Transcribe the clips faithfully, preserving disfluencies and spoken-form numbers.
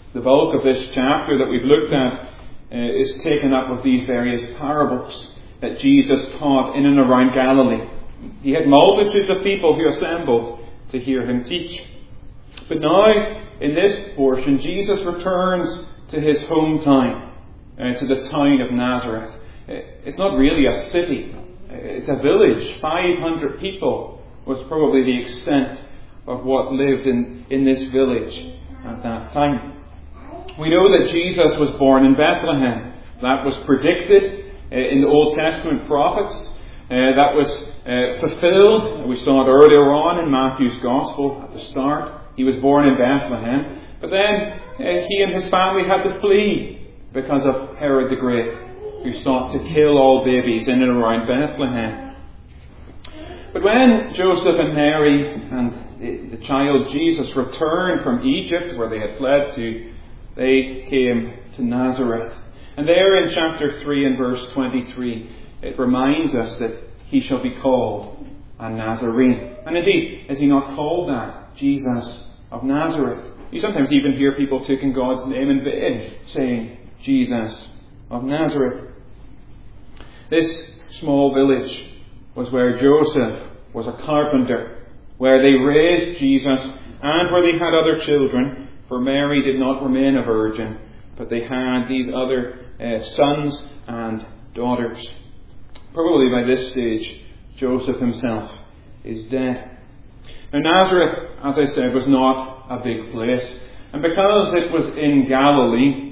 The bulk of this chapter that we've looked at uh, is taken up with these various parables that Jesus taught in and around Galilee. He had multitudes of people who assembled to hear him teach. But now, in this portion, Jesus returns to his hometown, uh, to the town of Nazareth. It's not really a city. It's a village. five hundred people was probably the extent of what lived in, in this village at that time. We know that Jesus was born in Bethlehem. That was predicted uh, in the Old Testament prophets. Uh, that was uh, fulfilled. We saw it earlier on in Matthew's Gospel at the start. He was born in Bethlehem. But then uh, he and his family had to flee because of Herod the Great, who sought to kill all babies in and around Bethlehem. But when Joseph and Mary and the, the child Jesus returned from Egypt, where they had fled to, they came to Nazareth. And there in chapter three and verse twenty-three, it reminds us that he shall be called a Nazarene. And indeed, is he not called that? Jesus of Nazareth. You sometimes even hear people taking God's name in vain, saying Jesus of Nazareth. This small village was where Joseph was a carpenter, where they raised Jesus and where they had other children, for Mary did not remain a virgin, but they had these other uh, sons and daughters. Probably by this stage, Joseph himself is dead. Now Nazareth, as I said, was not a big place, and because it was in Galilee,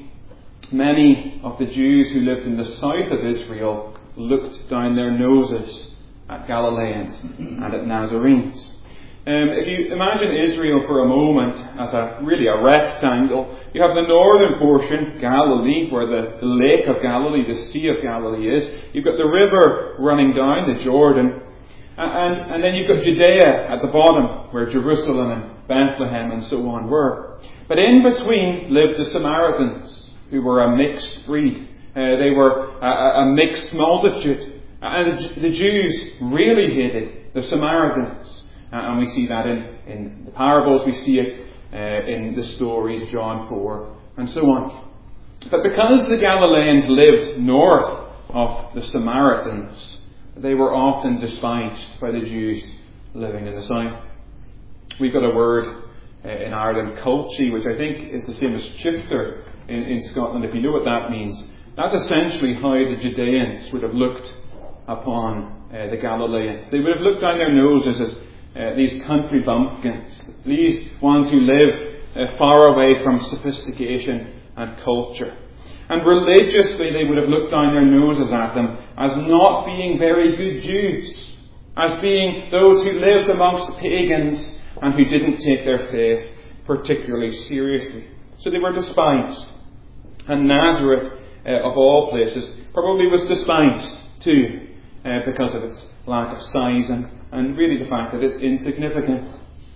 many of the Jews who lived in the south of Israel looked down their noses at Galileans and at Nazarenes. Um, if you imagine Israel for a moment as a really a rectangle, you have the northern portion, Galilee, where the, the lake of Galilee, the Sea of Galilee is. You've got the river running down, the Jordan. And, and then you've got Judea at the bottom, where Jerusalem and Bethlehem and so on were. But in between lived the Samaritans, who were a mixed breed. Uh, they were a, a mixed multitude. And the, the Jews really hated the Samaritans. Uh, and we see that in, in the parables, we see it uh, in the stories, John four, and so on. But because the Galileans lived north of the Samaritans, they were often despised by the Jews living in the south. We've got a word uh, in Ireland, culchi, which I think is the same as chifter in, in Scotland, if you know what that means. That's essentially how the Judeans would have looked upon uh, the Galileans. They would have looked down their noses as uh, these country bumpkins, these ones who live uh, far away from sophistication and culture. And religiously they would have looked down their noses at them as not being very good Jews, as being those who lived amongst pagans and who didn't take their faith particularly seriously. So they were despised. And Nazareth, uh, of all places, probably was despised too, uh, because of its lack of size and, and really the fact that it's insignificant.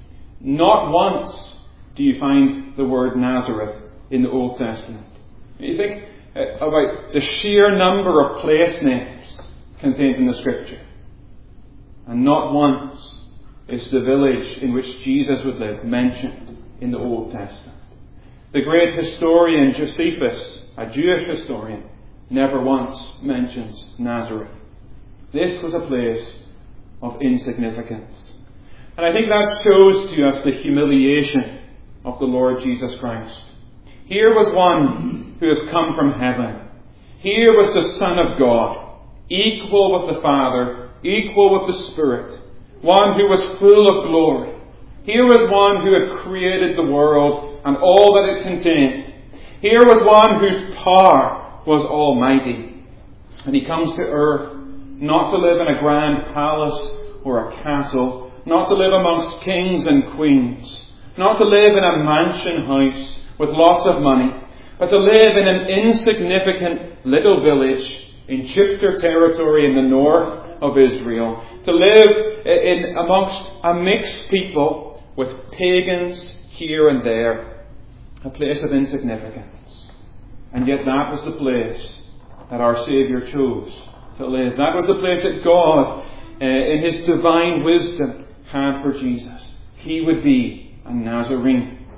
Not once do you find the word Nazareth in the Old Testament. You think uh, about the sheer number of place names contained in the Scripture. And not once is the village in which Jesus would live mentioned in the Old Testament. The great historian Josephus, a Jewish historian, never once mentions Nazareth. This was a place of insignificance. And I think that shows to us the humiliation of the Lord Jesus Christ. Here was one who has come from heaven. Here was the Son of God, equal with the Father, equal with the Spirit, one who was full of glory. Here was one who had created the world and all that it contained. Here was one whose power was almighty. And he comes to earth not to live in a grand palace or a castle, not to live amongst kings and queens, not to live in a mansion house with lots of money, but to live in an insignificant little village in Chifter territory in the north of Israel, to live in amongst a mixed people with pagans here and there, a place of insignificance. And yet that was the place that our Saviour chose to live. That was the place that God, uh, in His divine wisdom, had for Jesus. He would be a Nazarene.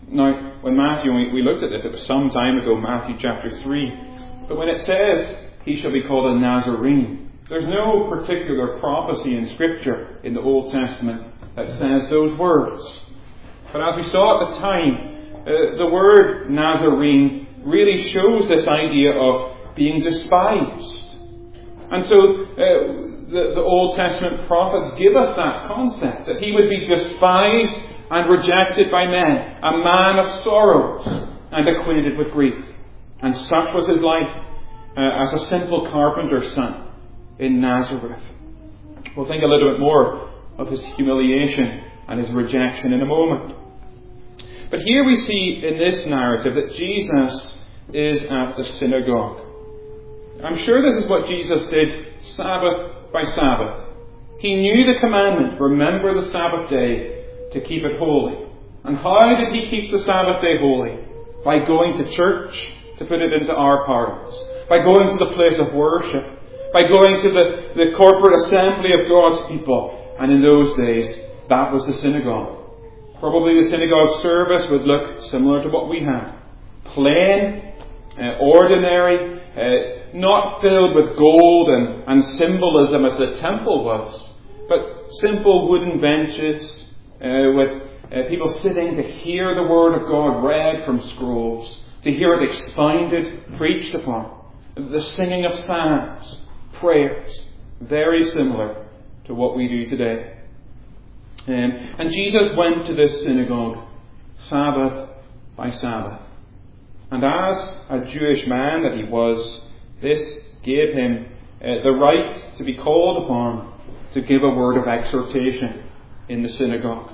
Now, when Matthew, we, we looked at this, it was some time ago, Matthew chapter three. But when it says, he shall be called a Nazarene, there's no particular prophecy in Scripture in the Old Testament that says those words. But as we saw at the time, uh, the word Nazarene really shows this idea of being despised. And so uh, the, the Old Testament prophets give us that concept, that he would be despised and rejected by men, a man of sorrows and acquainted with grief. And such was his life uh, as a simple carpenter's son in Nazareth. We'll think a little bit more of his humiliation and his rejection in a moment. But here we see in this narrative that Jesus is at the synagogue. I'm sure this is what Jesus did Sabbath by Sabbath. He knew the commandment, remember the Sabbath day, to keep it holy. And how did he keep the Sabbath day holy? By going to church, to put it into our parlance. By going to the place of worship. By going to the, the corporate assembly of God's people. And in those days, that was the synagogue. Probably the synagogue service would look similar to what we have. Plain, uh, ordinary, uh, not filled with gold and, and symbolism as the temple was, but simple wooden benches uh, with uh, people sitting to hear the Word of God read from scrolls, to hear it expounded, preached upon. The singing of psalms, prayers, very similar to what we do today. Um, and Jesus went to this synagogue Sabbath by Sabbath. And as a Jewish man that he was, this gave him uh, the right to be called upon to give a word of exhortation in the synagogue.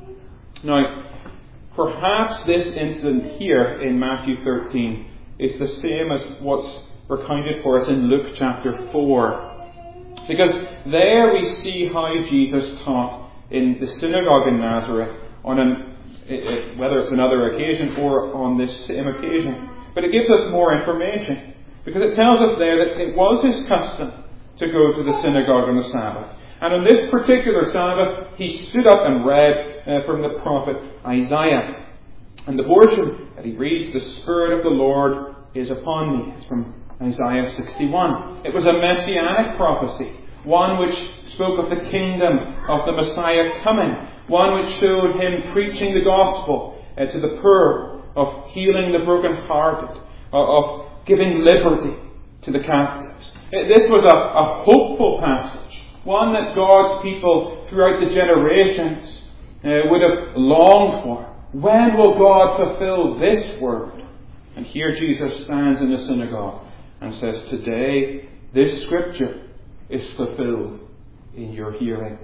Now, perhaps this incident here in Matthew thirteen is the same as what's recounted for us in Luke chapter four. Because there we see how Jesus taught in the synagogue in Nazareth, on an, it, whether it's another occasion or on this same occasion. But it gives us more information, because it tells us there that it was his custom to go to the synagogue on the Sabbath. And on this particular Sabbath, he stood up and read uh, from the prophet Isaiah. And the portion that he reads, "The Spirit of the Lord is upon me," is from Isaiah sixty-one. It was a messianic prophecy, one which spoke of the kingdom of the Messiah coming, one which showed him preaching the gospel uh, to the poor, of healing the brokenhearted, uh, of giving liberty to the captives. Uh, this was a, a hopeful passage, one that God's people throughout the generations uh, would have longed for. When will God fulfill this word? And here Jesus stands in the synagogue and says, today this scripture is fulfilled in your hearing.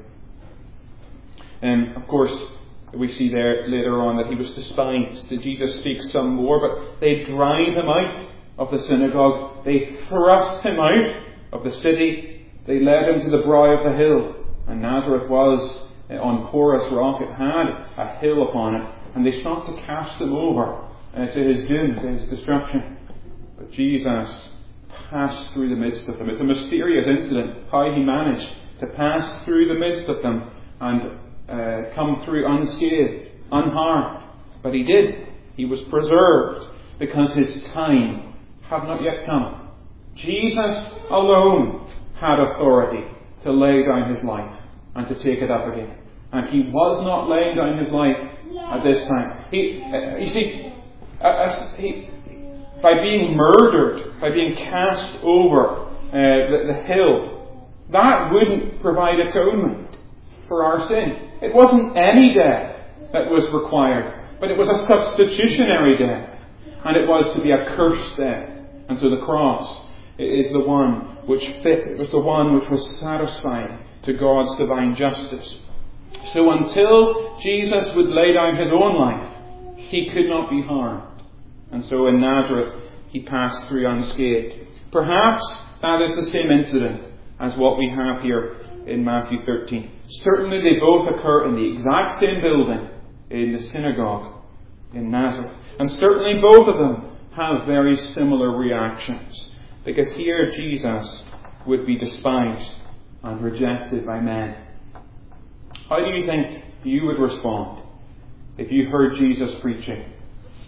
And of course, we see there later on that he was despised. Jesus speaks some more, but they drive him out of the synagogue. They thrust him out of the city. They led him to the brow of the hill. And Nazareth was on porous rock. It had a hill upon it. And they sought to cast him over uh, to his doom, to his destruction. But Jesus passed through the midst of them. It's a mysterious incident, how he managed to pass through the midst of them and uh, come through unscathed, unharmed. But he did. He was preserved because his time had not yet come. Jesus alone had authority to lay down his life and to take it up again. And he was not laying down his life at this time. He, uh, you see, uh, he, by being murdered, by being cast over uh, the, the hill, that wouldn't provide atonement for our sin. It wasn't any death that was required, but it was a substitutionary death. And it was to be a cursed death. And so the cross is the one which fit. It was the one which was satisfying to God's divine justice. So until Jesus would lay down his own life, he could not be harmed. And so in Nazareth, he passed through unscathed. Perhaps that is the same incident as what we have here in Matthew thirteen. Certainly they both occur in the exact same building, in the synagogue in Nazareth. And certainly both of them have very similar reactions. Because here Jesus would be despised and rejected by men. How do you think you would respond if you heard Jesus preaching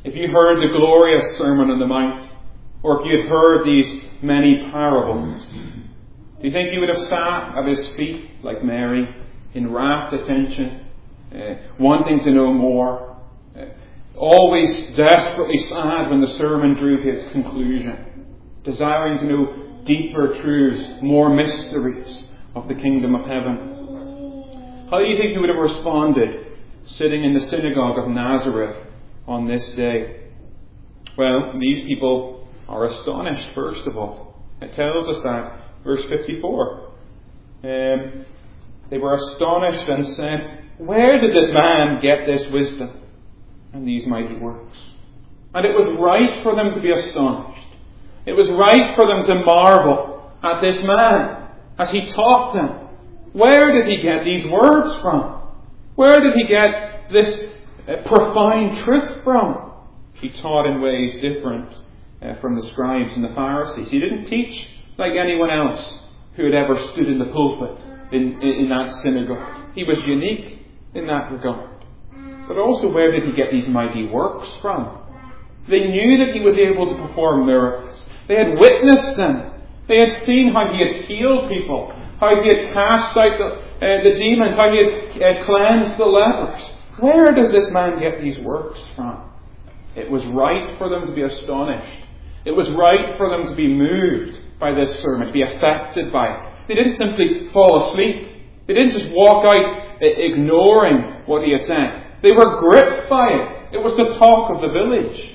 if you heard the glorious Sermon on the Mount, or if you had heard these many parables, do you think you would have sat at his feet like Mary, in rapt attention, uh, wanting to know more, uh, always desperately sad when the sermon drew to its conclusion, desiring to know deeper truths, more mysteries of the kingdom of heaven? How do you think you would have responded sitting in the synagogue of Nazareth on this day? Well, these people are astonished, first of all. It tells us that, verse fifty-four. Um, they were astonished and said, "Where did this man get this wisdom and these mighty works?" And it was right for them to be astonished. It was right for them to marvel at this man as he taught them. Where did he get these words from? Where did he get this uh, profound truth from? He taught in ways different uh, from the scribes and the Pharisees. He didn't teach like anyone else who had ever stood in the pulpit in, in, in that synagogue. He was unique in that regard. But also, where did he get these mighty works from? They knew that he was able to perform miracles. They had witnessed them. They had seen how he had healed people, how he had cast out the, uh, the demons, how he had uh, cleansed the lepers. Where does this man get these works from? It was right for them to be astonished. It was right for them to be moved by this sermon, to be affected by it. They didn't simply fall asleep. They didn't just walk out ignoring what he had said. They were gripped by it. It was the talk of the village.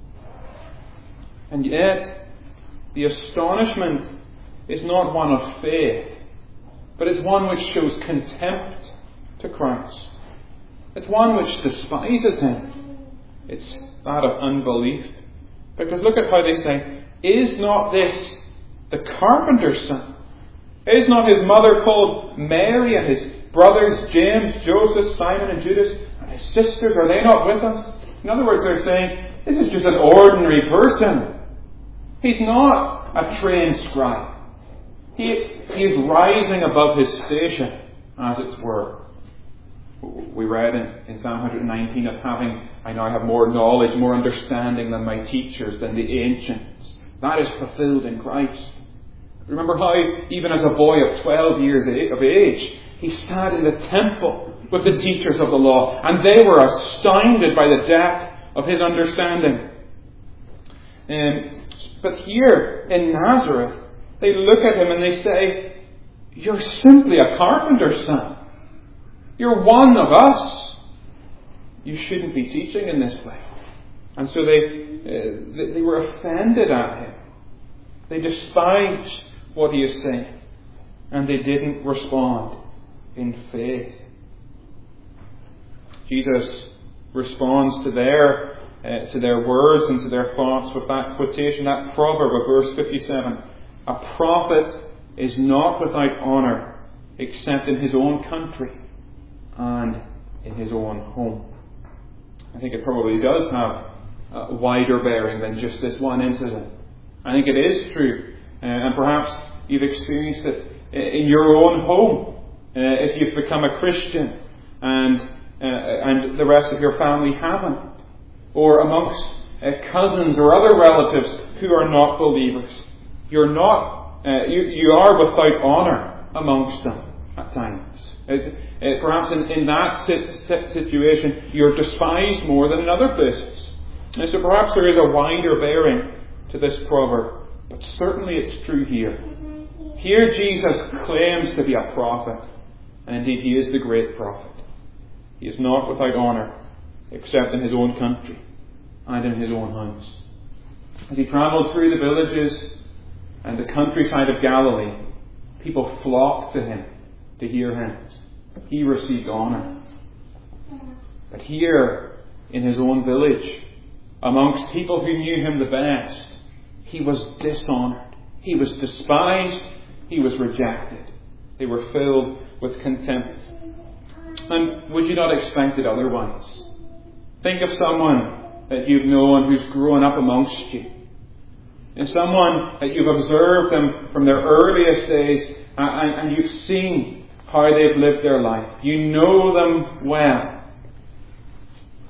And yet, the astonishment is not one of faith, but it's one which shows contempt to Christ. It's one which despises him. It's that of unbelief. Because look at how they say, "Is not this the carpenter's son? Is not his mother called Mary, and his brothers James, Joseph, Simon and Judas, and his sisters, are they not with us?" In other words, they're saying, this is just an ordinary person. He's not a trained scribe. He, he is rising above his station, as it were. We read in, in Psalm one nineteen of having, I now have more knowledge, more understanding than my teachers, than the ancients. That is fulfilled in Christ. Remember how, even as a boy of twelve years of age, he sat in the temple with the teachers of the law, and they were astounded by the depth of his understanding. Um, but here in Nazareth, they look at him and they say, "You're simply a carpenter's son. You're one of us. You shouldn't be teaching in this way." And so they, uh, they were offended at him. They despised what he is saying. And they didn't respond in faith. Jesus responds to their, uh, to their words and to their thoughts with that quotation, that proverb of verse fifty-seven. "A prophet is not without honour except in his own country and in his own home." I think it probably does have a wider bearing than just this one incident. I think it is true, uh, and perhaps you've experienced it in your own home, uh, if you've become a Christian and uh, and the rest of your family haven't, or amongst uh, cousins or other relatives who are not believers. You're not, uh, you, you are without honour amongst them at times. It's, uh, perhaps in, in that sit, situation, you're despised more than in other places. And so perhaps there is a wider bearing to this proverb, but certainly it's true here. Here Jesus claims to be a prophet, and indeed he is the great prophet. He is not without honour, except in his own country and in his own house. As he travelled through the villages and the countryside of Galilee, people flocked to him to hear him. He received honour. But here, in his own village, amongst people who knew him the best, he was dishonoured. He was despised. He was rejected. They were filled with contempt. And would you not expect it otherwise? Think of someone that you've known who's grown up amongst you. And someone that you've observed them from their earliest days, and, and you've seen how they've lived their life. You know them well. Well,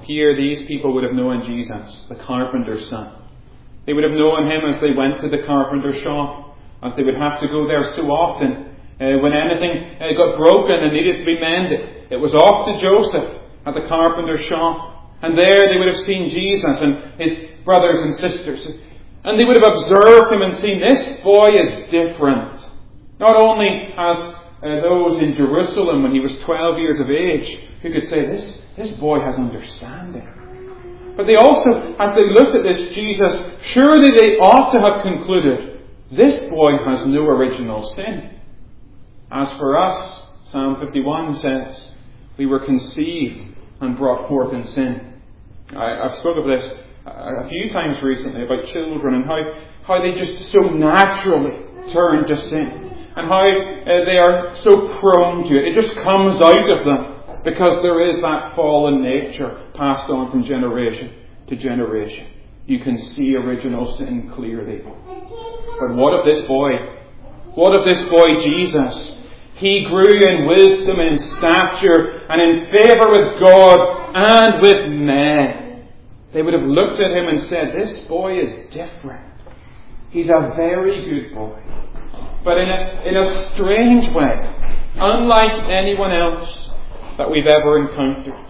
Here, these people would have known Jesus, the carpenter's son. They would have known him as they went to the carpenter's shop, as they would have to go there so often. Uh, when anything uh, got broken and needed to be mended, it was off to Joseph at the carpenter's shop. And there they would have seen Jesus and his brothers and sisters. And they would have observed him and seen, this boy is different. Not only as uh, those in Jerusalem when he was twelve years of age who could say, this, this boy has understanding. But they also, as they looked at this Jesus, surely they ought to have concluded, this boy has no original sin. As for us, Psalm fifty-one says, we were conceived and brought forth in sin. I, I've spoken of this a few times recently about children and how, how they just so naturally turn to sin. And how uh, they are so prone to it. It just comes out of them because there is that fallen nature passed on from generation to generation. You can see original sin clearly. But what of this boy? What of this boy Jesus? He grew in wisdom, in stature, and in favour with God and with men. They would have looked at him and said, this boy is different. He's a very good boy. But in a, in a strange way, unlike anyone else that we've ever encountered.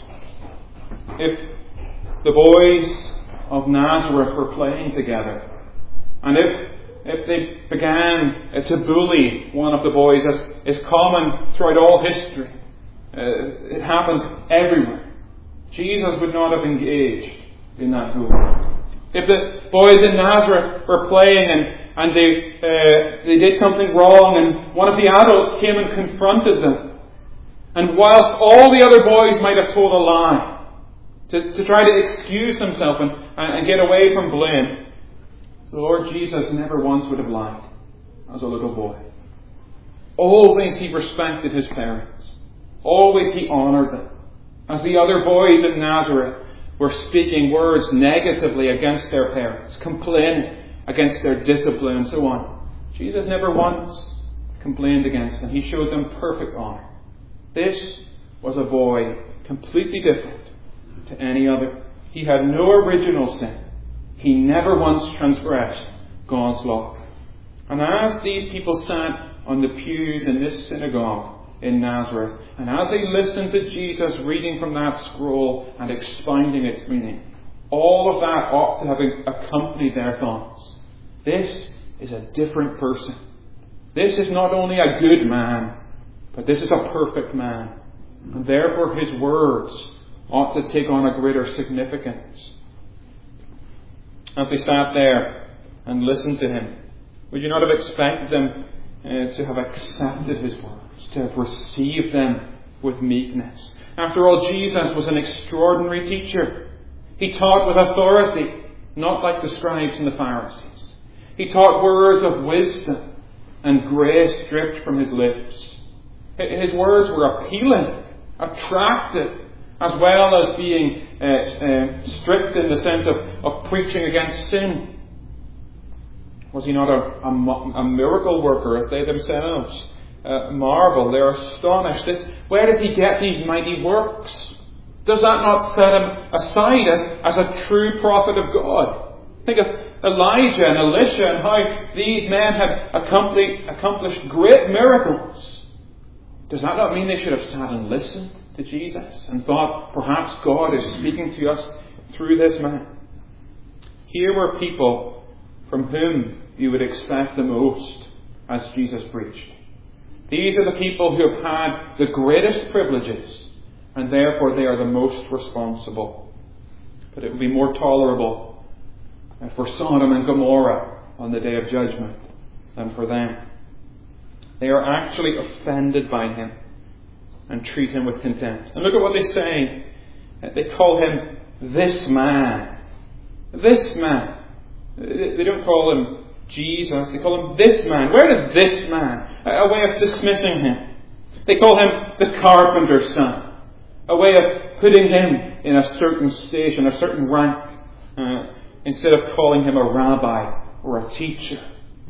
If the boys of Nazareth were playing together, and if if they began to bully one of the boys, as is common throughout all history, uh, it happens everywhere, Jesus would not have engaged in that bullying. If the boys in Nazareth were playing and And they uh, they did something wrong, and one of the adults came and confronted them. And whilst all the other boys might have told a lie to, to try to excuse himself and, and get away from blame, the Lord Jesus never once would have lied as a little boy. Always he respected his parents. Always he honoured them. As the other boys in Nazareth were speaking words negatively against their parents, complaining against their discipline and so on, Jesus never once complained against them. He showed them perfect honour. This was a boy completely different to any other. He had no original sin. He never once transgressed God's law. And as these people sat on the pews in this synagogue in Nazareth, and as they listened to Jesus reading from that scroll and expounding its meaning, all of that ought to have accompanied their thoughts. This is a different person. This is not only a good man, but this is a perfect man. And therefore his words ought to take on a greater significance. As they sat there and listened to him, would you not have expected them uh, to have accepted his words, to have received them with meekness? After all, Jesus was an extraordinary teacher. He taught with authority, not like the scribes and the Pharisees. He taught words of wisdom and grace dripped from his lips. His words were appealing, attractive, as well as being uh, uh, strict in the sense of, of preaching against sin. Was he not a, a, a miracle worker, as they themselves uh, marvel? They're astonished. This, where does he get these mighty works? Does that not set him aside as, as a true prophet of God? Think of Elijah and Elisha and how these men have accomplished, accomplished great miracles. Does that not mean they should have sat and listened to Jesus and thought, perhaps God is speaking to us through this man? Here were people from whom you would expect the most as Jesus preached. These are the people who have had the greatest privileges, and therefore they are the most responsible. But it would be more tolerable for Sodom and Gomorrah on the day of judgment than for them. They are actually offended by him and treat him with contempt. And look at what they say. They call him this man. This man. They don't call him Jesus. They call him this man. Where is this man? A way of dismissing him. They call him the carpenter's son. A way of putting him in a certain station, a certain rank. Uh, instead of calling him a rabbi or a teacher.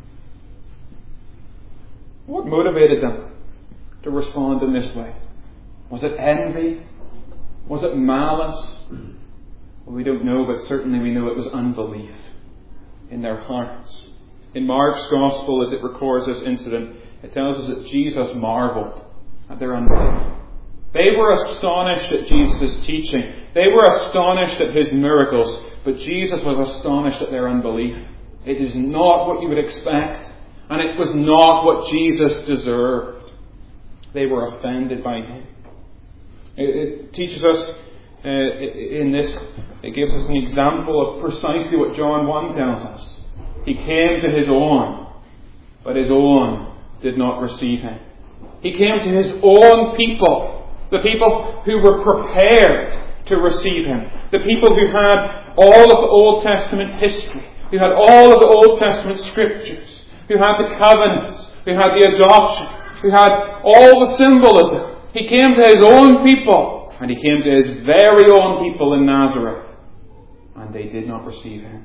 What motivated them to respond in this way? Was it envy? Was it malice? Well, we don't know, but certainly we know it was unbelief in their hearts. In Mark's Gospel, as it records this incident, it tells us that Jesus marveled at their unbelief. They were astonished at Jesus' teaching. They were astonished at his miracles. But Jesus was astonished at their unbelief. It is not what you would expect. And it was not what Jesus deserved. They were offended by him. It, it teaches us uh, in this, it gives us an example of precisely what John one tells us. He came to his own, but his own did not receive him. He came to his own people, the people who were prepared to receive him, the people who had all of the Old Testament history, who had all of the Old Testament scriptures, who had the covenants, who had the adoption, who had all the symbolism. He came to his own people, and he came to his very own people in Nazareth, and they did not receive him.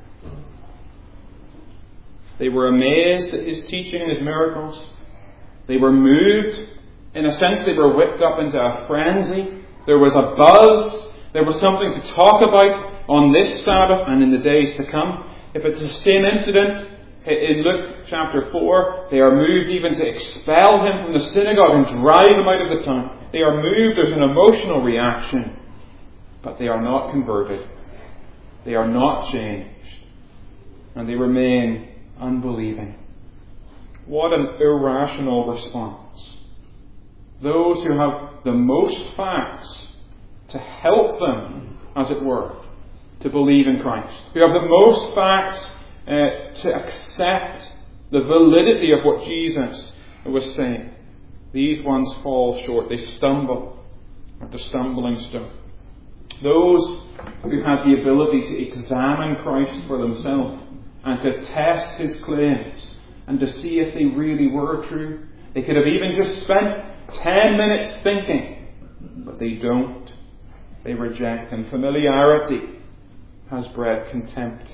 They were amazed at his teaching and his miracles. They were moved. In a sense, they were whipped up into a frenzy. There was a buzz. There was something to talk about on this Sabbath and in the days to come. If it's the same incident in Luke chapter four, they are moved even to expel him from the synagogue and drive him out of the town. They are moved. There's an emotional reaction. But they are not converted. They are not changed. And they remain unbelieving. What an irrational response. Those who have the most facts to help them, as it were, to believe in Christ, who have the most facts uh, to accept the validity of what Jesus was saying, these ones fall short. They stumble at the stumbling stone. Those who had the ability to examine Christ for themselves and to test his claims and to see if they really were true. They could have even just spent ten minutes thinking, but they don't. They reject him. Familiarity has bred contempt.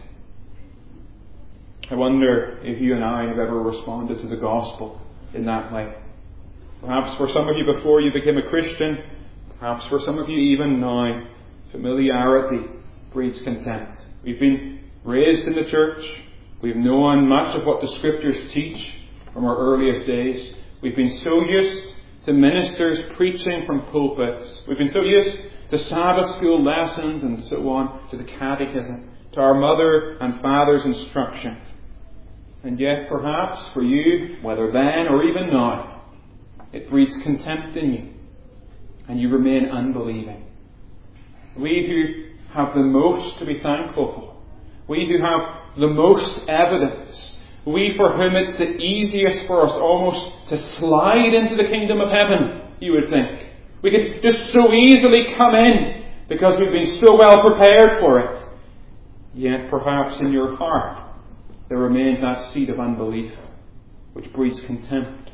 I wonder if you and I have ever responded to the gospel in that way. Perhaps for some of you before you became a Christian, perhaps for some of you even now, familiarity breeds contempt. We've been raised in the church. We've known much of what the Scriptures teach from our earliest days. We've been so used to ministers preaching from pulpits. We've been so used to Sabbath school lessons and so on, to the catechism, to our mother and father's instruction. And yet perhaps for you, whether then or even now, it breeds contempt in you and you remain unbelieving. We who have the most to be thankful for, we who have the most evidence, we for whom it's the easiest for us almost to slide into the kingdom of heaven, you would think. We could just so easily come in because we've been so well prepared for it. Yet perhaps in your heart there remains that seed of unbelief which breeds contempt.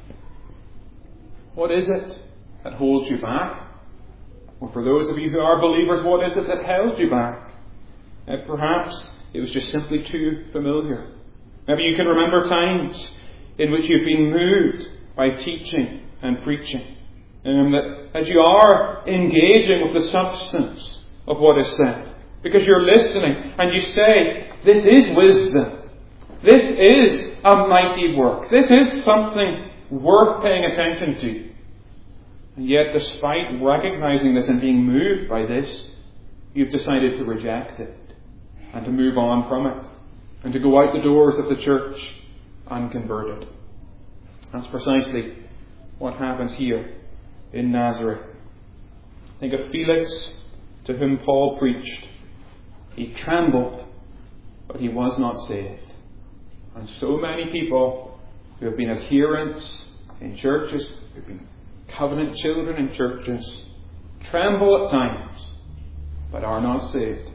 What is it that holds you back? Or for those of you who are believers, what is it that held you back? Uh, perhaps it was just simply too familiar. Maybe you can remember times in which you've been moved by teaching and preaching. Um, that as you are engaging with the substance of what is said, because you're listening and you say, this is wisdom. This is a mighty work. This is something worth paying attention to. And yet, despite recognizing this and being moved by this, you've decided to reject it and to move on from it and to go out the doors of the church unconverted. That's precisely what happens here in Nazareth. Think of Felix, to whom Paul preached. He trembled, but he was not saved. And so many people who have been adherents in churches, who have been covenant children in churches, tremble at times, but are not saved.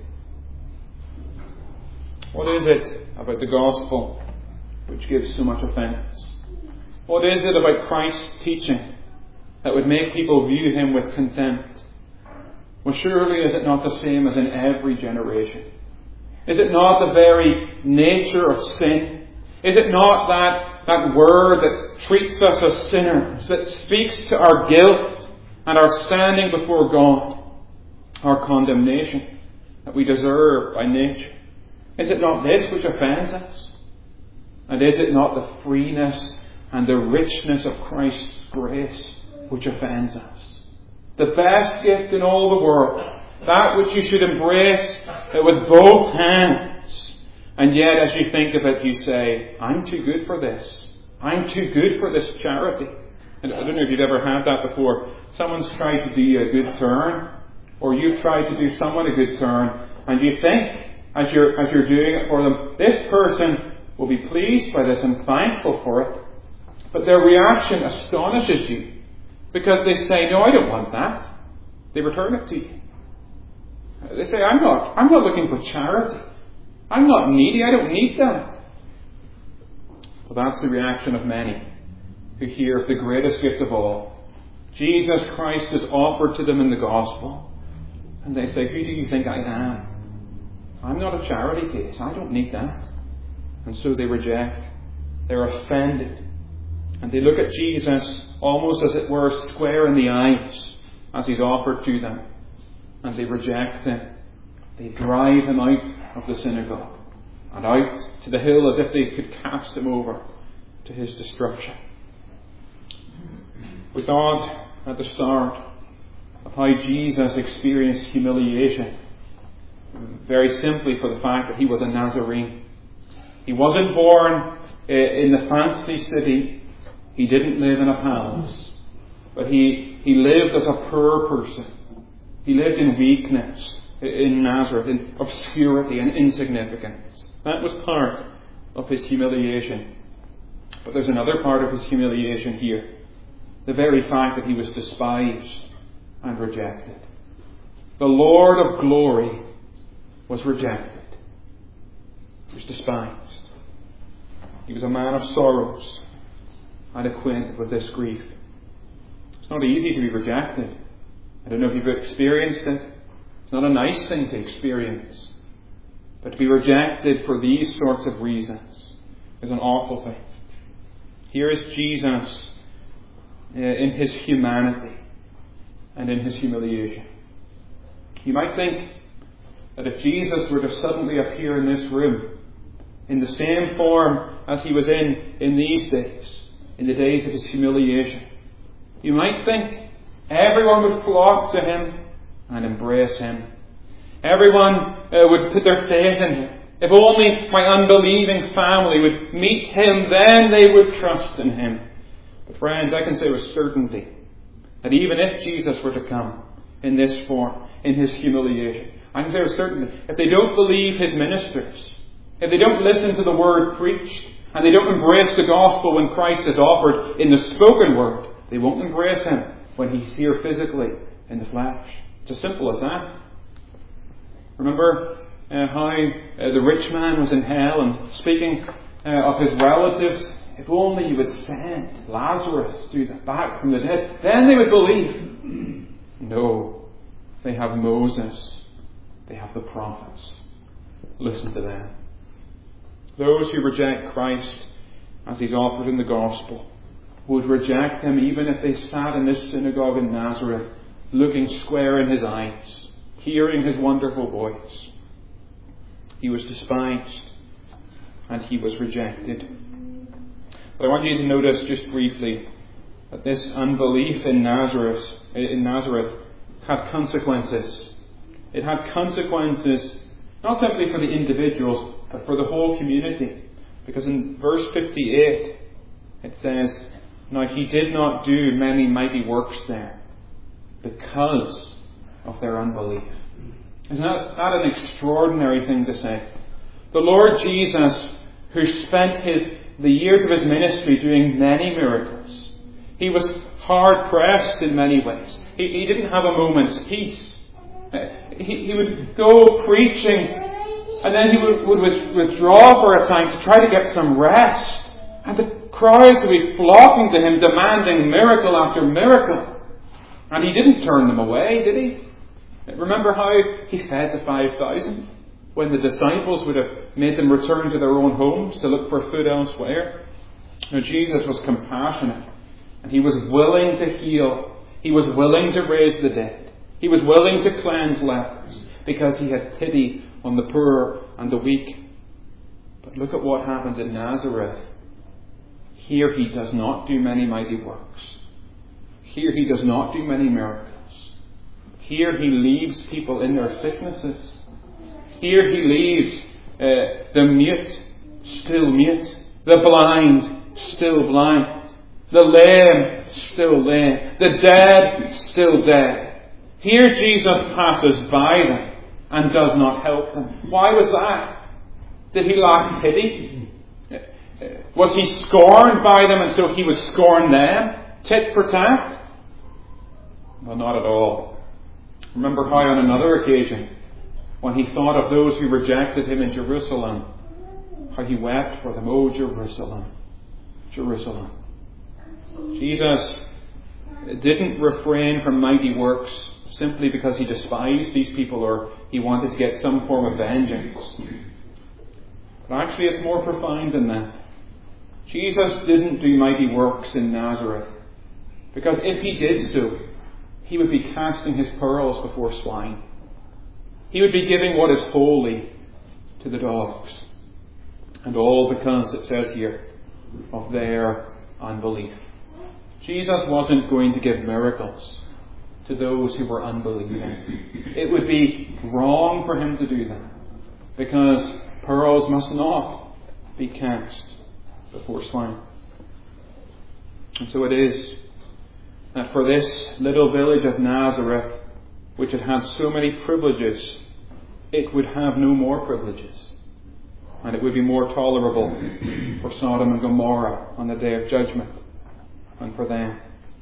What is it about the gospel which gives so much offence? What is it about Christ's teaching that would make people view him with contempt? Well, surely is it not the same as in every generation? Is it not the very nature of sin? Is it not that, that word that treats us as sinners, that speaks to our guilt and our standing before God, our condemnation? that we deserve by nature? Is it not this which offends us? And is it not the freeness and the richness of Christ's grace which offends us? The best gift in all the world, that which you should embrace with both hands. And yet as you think of it, you say, I'm too good for this. I'm too good for this charity. And I don't know if you've ever had that before. Someone's tried to do you a good turn, or you've tried to do someone a good turn, and you think, as you're, as you're doing it for them, this person will be pleased by this and thankful for it. But their reaction astonishes you, because they say, no, I don't want that. They return it to you. They say, I'm not, I'm not looking for charity. I'm not needy. I don't need that. Well, that's the reaction of many who hear of the greatest gift of all. Jesus Christ is offered to them in the gospel. And they say, who do you think I am? I'm not a charity case. I don't need that. And so they reject. They're offended. And they look at Jesus almost as it were square in the eyes as he's offered to them. And they reject him. They drive him out of the synagogue and out to the hill as if they could cast him over to his destruction. We thought at the start of how Jesus experienced humiliation, very simply for the fact that he was a Nazarene. He wasn't born in the fancy city. He didn't live in a palace. But he, he lived as a poor person. He lived in weakness in Nazareth, in obscurity and insignificance. That was part of his humiliation. But there's another part of his humiliation here. The very fact that he was despised and rejected. The Lord of glory was rejected. He was despised. He was a man of sorrows and acquainted with this grief. It's not easy to be rejected. I don't know if you've experienced it. It's not a nice thing to experience. But to be rejected for these sorts of reasons is an awful thing. Here is Jesus in his humanity and in his humiliation. You might think that if Jesus were to suddenly appear in this room in the same form as he was in in these days, in the days of his humiliation, you might think everyone would flock to him and embrace him. Everyone uh, would put their faith in him. If only my unbelieving family would meet him, then they would trust in him. But friends, I can say with certainty that even if Jesus were to come in this form, in his humiliation, I can say with certainty, if they don't believe his ministers, if they don't listen to the word preached, and they don't embrace the gospel when Christ is offered in the spoken word, they won't embrace him when he's here physically in the flesh. It's as simple as that. Remember uh, how uh, the rich man was in hell and speaking uh, of his relatives, if only you would send Lazarus to the back from the dead, then they would believe. No, they have Moses. They have the prophets. Listen to them. Those who reject Christ as he's offered in the gospel would reject him even if they sat in this synagogue in Nazareth looking square in his eyes, hearing his wonderful voice. He was despised and he was rejected. But I want you to notice just briefly that this unbelief in Nazareth, in Nazareth had consequences. It had consequences not simply for the individuals, but for the whole community. Because in verse fifty-eight it says, now he did not do many mighty works there because of their unbelief. Isn't that, that an extraordinary thing to say? The Lord Jesus, who spent his the years of his ministry doing many miracles, he was hard pressed in many ways. He, he didn't have a moment's peace. He, he would go preaching and then he would, would withdraw for a time to try to get some rest. And the crowds would be flocking to him, demanding miracle after miracle. And he didn't turn them away, did he? Remember how he fed the five thousand? When the disciples would have made them return to their own homes to look for food elsewhere. Now Jesus was compassionate. And he was willing to heal. He was willing to raise the dead. He was willing to cleanse lepers. because he had pity on the poor and the weak. But look at what happens in Nazareth. Here he does not do many mighty works. Here he does not do many miracles. Here he leaves people in their sicknesses. Here he leaves uh, the mute still mute, the blind still blind, the lame still lame, the dead still dead. Here Jesus passes by them and does not help them. Why was that? Did he lack pity? Was he scorned by them and so he would scorn them? Tit for tat? Well, not at all. Remember how on another occasion, when he thought of those who rejected him in Jerusalem, how he wept for them. Oh, Jerusalem, Jerusalem. Jesus didn't refrain from mighty works simply because he despised these people or he wanted to get some form of vengeance. But actually it's more profound than that. Jesus didn't do mighty works in Nazareth because if he did so, he would be casting his pearls before swine. He would be giving what is holy to the dogs. And all because, it says here, of their unbelief. Jesus wasn't going to give miracles to those who were unbelieving. It would be wrong for him to do that, because pearls must not be cast before swine. And so it is that for this little village of Nazareth, which had had so many privileges, it would have no more privileges. And it would be more tolerable for Sodom and Gomorrah on the day of judgment than for them.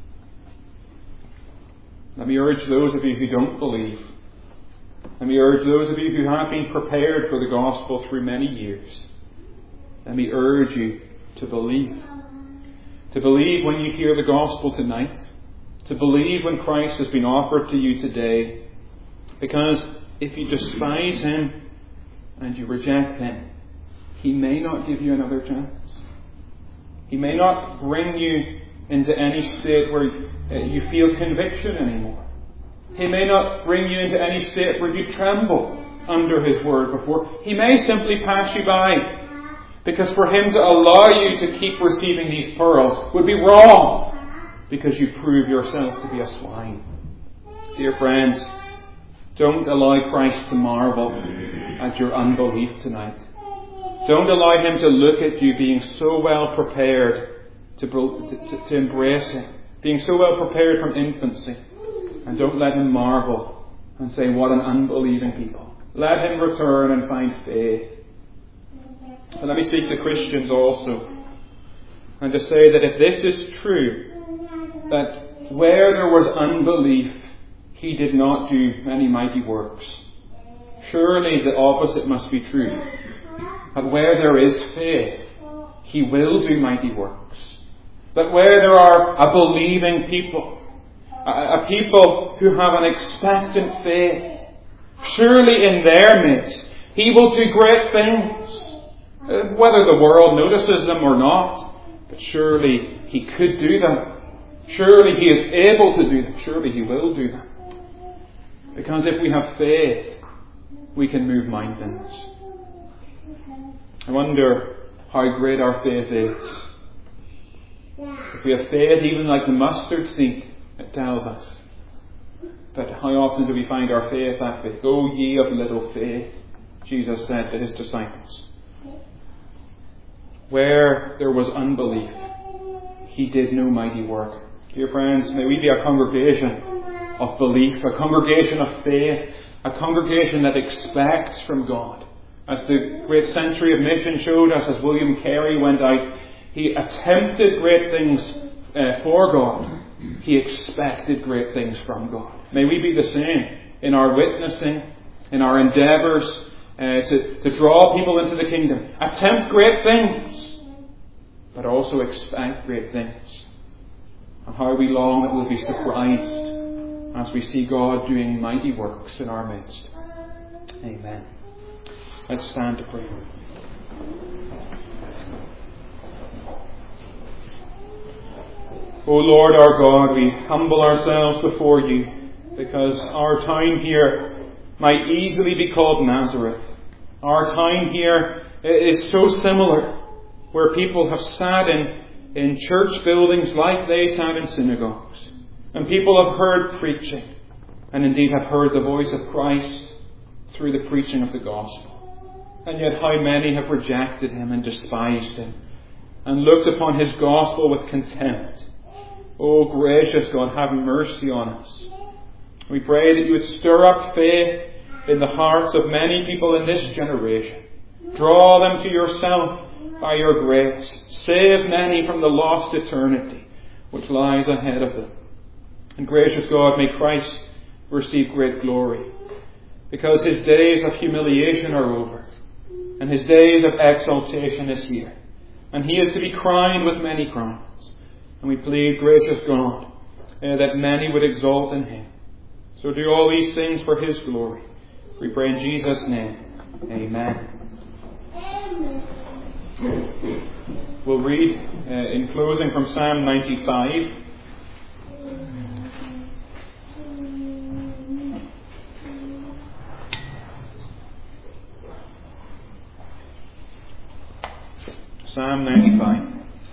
Let me urge those of you who don't believe. Let me urge those of you who have been prepared for the gospel through many years. Let me urge you to believe. To believe when you hear the gospel tonight. To believe when Christ has been offered to you today. Because if you despise him and you reject him, he may not give you another chance. He may not bring you into any state where you feel conviction anymore. He may not bring you into any state where you tremble under his word before. He may simply pass you by. Because for him to allow you to keep receiving these pearls would be wrong. Because you prove yourself to be a swine. Dear friends, don't allow Christ to marvel at your unbelief tonight. Don't allow him to look at you being so well prepared to, to, to embrace him, being so well prepared from infancy. And don't let him marvel and say, what an unbelieving people. Let him return and find faith. And let me speak to Christians also, and to say that if this is true, that where there was unbelief, he did not do many mighty works. Surely the opposite must be true. That where there is faith, he will do mighty works. That where there are a believing people, a, a people who have an expectant faith, surely in their midst, he will do great things. Uh, whether the world notices them or not, but surely he could do them. Surely he is able to do them. Surely he will do them. Because if we have faith, we can move mountains. I wonder how great our faith is. If we have faith even like the mustard seed, it tells us. But how often do we find our faith that big? O ye of little faith, Jesus said to his disciples. Where there was unbelief, he did no mighty work. Dear friends, may we be a congregation of belief, a congregation of faith, a congregation that expects from God. As the great century of mission showed us, as William Carey went out, he attempted great things uh, for God. He expected great things from God. May we be the same in our witnessing, in our endeavours uh, to, to draw people into the kingdom. Attempt great things, but also expect great things. And how we long that we'll be surprised as we see God doing mighty works in our midst. Amen. Let's stand to pray. O Lord our God, we humble ourselves before you, because our time here might easily be called Nazareth. Our time here is so similar, where people have sat in, in church buildings like they sat in synagogues, and people have heard preaching, and indeed have heard the voice of Christ through the preaching of the gospel. And yet how many have rejected him and despised him, and looked upon his gospel with contempt. Oh, gracious God, have mercy on us. We pray that you would stir up faith in the hearts of many people in this generation. Draw them to yourself by your grace. Save many from the lost eternity which lies ahead of them. And gracious God, may Christ receive great glory, because his days of humiliation are over, and his days of exaltation is here. And he is to be crowned with many crowns. And we plead, gracious God, uh, that many would exalt in him. So do all these things for his glory. We pray in Jesus' name. Amen. We'll read uh, in closing from Psalm ninety-five. Psalm ninety-five.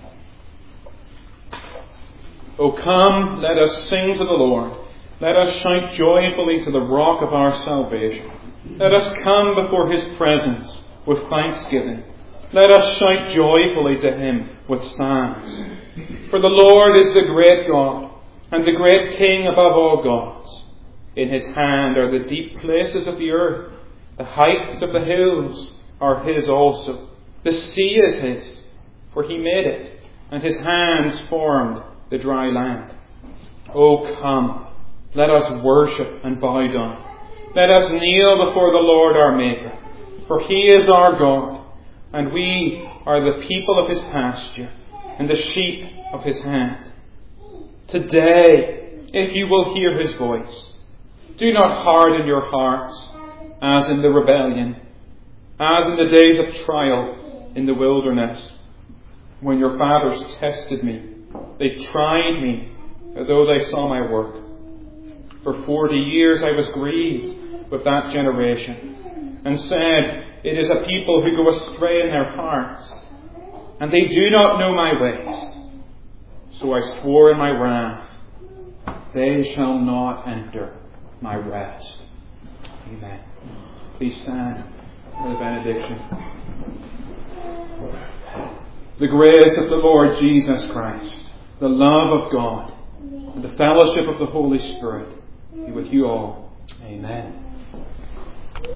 O come, let us sing to the Lord. Let us shout joyfully to the rock of our salvation. Let us come before his presence with thanksgiving. Let us shout joyfully to him with psalms. For the Lord is the great God, and the great King above all gods. In his hand are the deep places of the earth. The heights of the hills are his also. The sea is his, for he made it, and his hands formed the dry land. O come, let us worship and bow down. Let us kneel before the Lord our Maker, for he is our God, and we are the people of his pasture, and the sheep of his hand. Today, if you will hear his voice, do not harden your hearts, as in the rebellion, as in the days of trial in the wilderness, when your fathers tested me. They tried me, though they saw my work. For forty years I was grieved with that generation, and said, it is a people who go astray in their hearts, and they do not know my ways. So I swore in my wrath, they shall not enter my rest. Amen. Please stand for the benediction. The grace of the Lord Jesus Christ, the love of God, and the fellowship of the Holy Spirit be with you all. Amen.